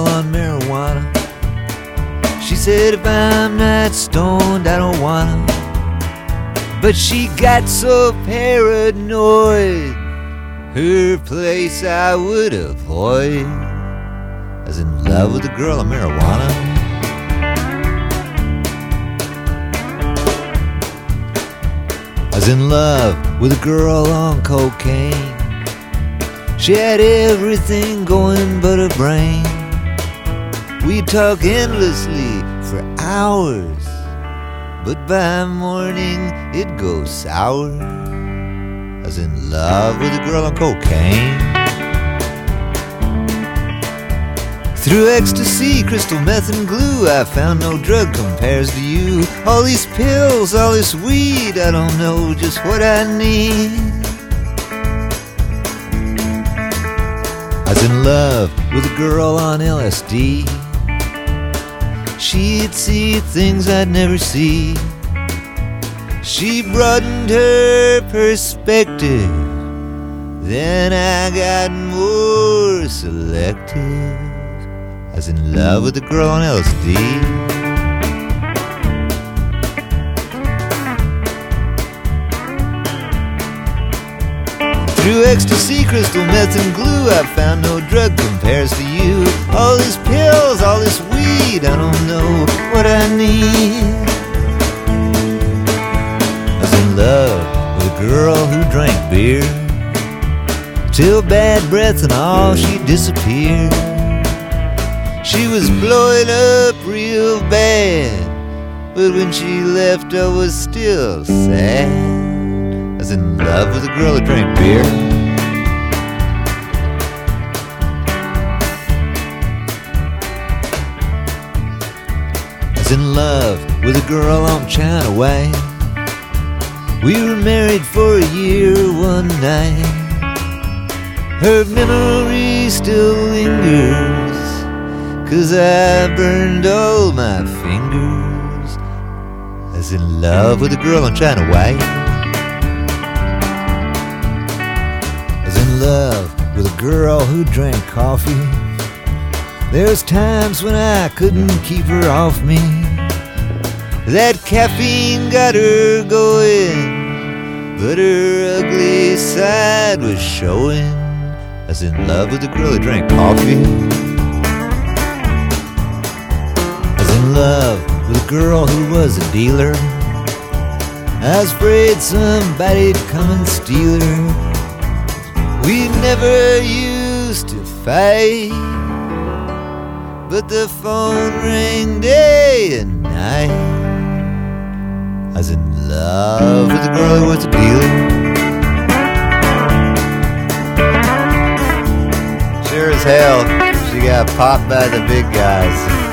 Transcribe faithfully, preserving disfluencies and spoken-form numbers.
on marijuana. She said if I'm not stoned I don't wanna. But she got so paranoid, her place I would avoid. I was in love with a girl on marijuana. I was in love with a girl on cocaine. She had everything going but her brain. We'd talk endlessly for hours, but by morning it'd go sour. I was in love with a girl on cocaine. Through ecstasy, crystal meth and glue, I found no drug compares to you. All these pills, all this weed, I don't know just what I need. I was in love with a girl on L S D. She'd see things I'd never see. She broadened her perspective. Then I got more selective. I was in love with a girl on L S D. Through ecstasy, crystal meth and glue, I found no drug compares to you. All these pills, all this weed, I don't know what I need. I was in love with a girl who drank beer, till bad breath and all she disappeared. She was blowing up real bad, but when she left I was still sad. I was in love with a girl that drank beer. I was in love with a girl on China Way. We were married for a year one night. Her memory still lingers, 'cause I burned all my fingers. I was in love with a girl on China White. I was in love with a girl who drank coffee. There's times when I couldn't keep her off me. That caffeine got her going, but her ugly side was showing. I was in love with a girl who drank coffee. In love with a girl who was a dealer. I was afraid somebody'd come and steal her. We never used to fight, but the phone rang day and night. I was in love with a girl who was a dealer. Sure as hell, she got popped by the big guys.